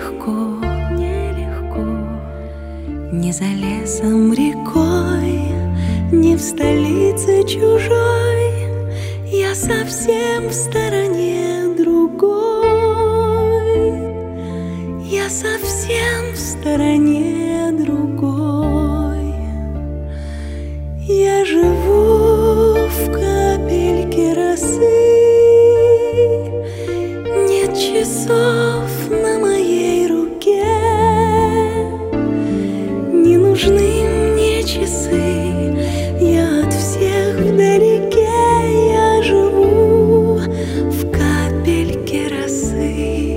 нелегко, не за лесом, рекой, не в столице чужой. Я совсем в стороне другой. Я совсем в стороне другой. Я живу в капельке росы. Нет часов на моей руке. Не нужны мне часы. Я от всех вдалеке. Я живу в капельке росы.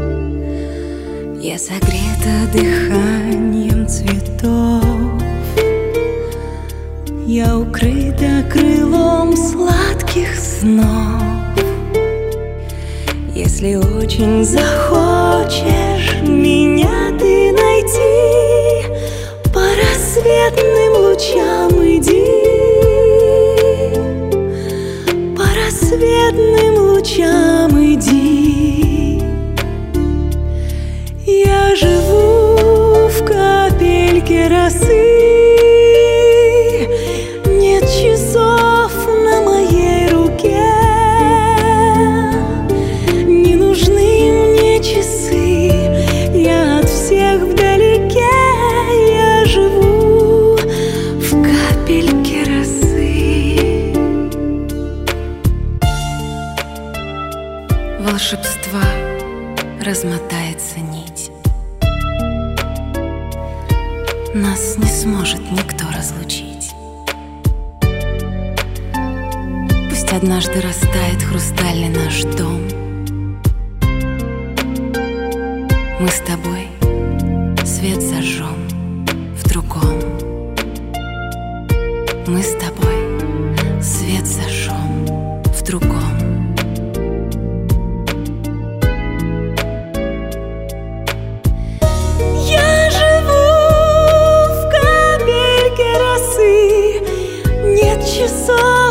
Я согрета дыханием цветов. Я укрыта крылом сладких снов. Если очень захочешь меня ты найти, по рассветным лучам иди, по рассветным лучам иди. Я живу в капельке росы. Нет часов на моей руке. Не нужны мне часы. Я от всех вдалеке. Я живу в капельке росы. Волшебства размотается нить. Нас не сможет никто разлучить. Пусть однажды растает хрустальный наш дом. Мы с тобой свет зажжем в другом. Мы с тобой свет зажжем в другом. Я живу в капельке росы. Нет часов